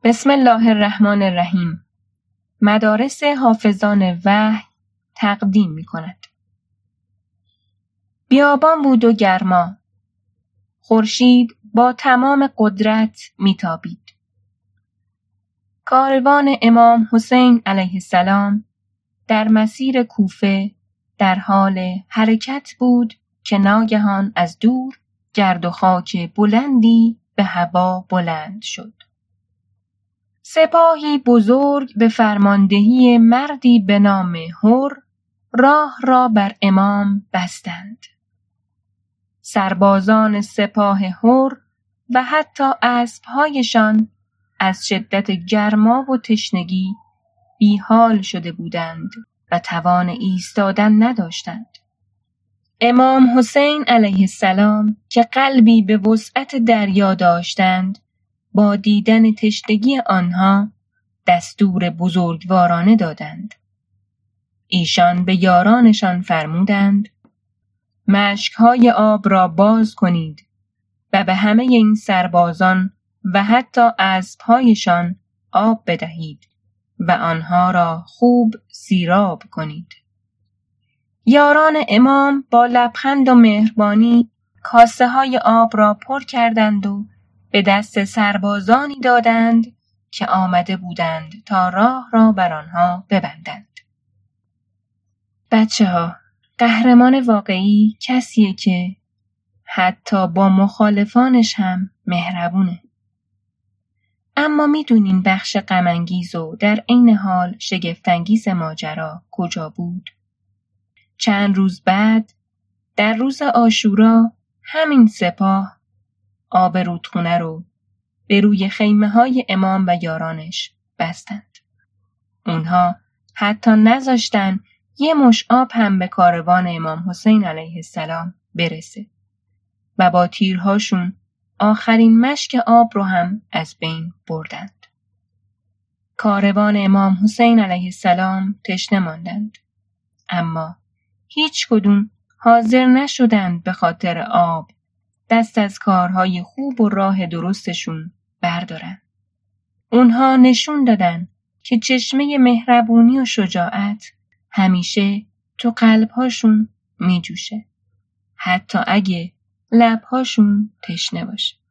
بسم الله الرحمن الرحیم. مدارس حافظان وحی تقدیم می کند. بیابان بود و گرما. خورشید با تمام قدرت میتابید. کاروان امام حسین علیه السلام در مسیر کوفه در حال حرکت بود که ناگهان از دور گرد و خاک بلندی به هوا بلند شد. سپاهی بزرگ به فرماندهی مردی به نام هر راه را بر امام بستند. سربازان سپاه هر و حتی اسب‌هایشان از شدت گرما و تشنگی بیحال شده بودند و توان ایستادن نداشتند. امام حسین علیه السلام که قلبی به وسعت دریا داشتند، با دیدن تشنگی آنها دستور بزرگوارانه دادند. ایشان به یارانشان فرمودند مشک‌های آب را باز کنید و به همه این سربازان و حتی اسب‌هایشان آب بدهید و آنها را خوب سیراب کنید. یاران امام با لبخند و مهربانی کاسه های آب را پر کردند و به دست سربازانی دادند که آمده بودند تا راه را بر آنها ببندند. بچه‌ها، قهرمان واقعی کسیه که حتی با مخالفانش هم مهربونه. اما میدونین بخش غم‌انگیز و در عین حال شگفت‌انگیز ماجرا کجا بود؟ چند روز بعد، در روز عاشورا، همین سپاه آب رودخونه رو به روی خیمه‌های امام و یارانش بستند. اونها حتی نذاشتن یه مش آب هم به کاروان امام حسین علیه السلام برسه و با تیرهاشون آخرین مشک آب رو هم از بین بردند. کاروان امام حسین علیه السلام تشنه ماندند، اما هیچ کدوم حاضر نشدند به خاطر آب دست از کارهای خوب و راه درستشون بردارن. اونها نشون دادن که چشمه مهربونی و شجاعت همیشه تو قلبهاشون می جوشه، حتی اگه لبهاشون تشنه باشه.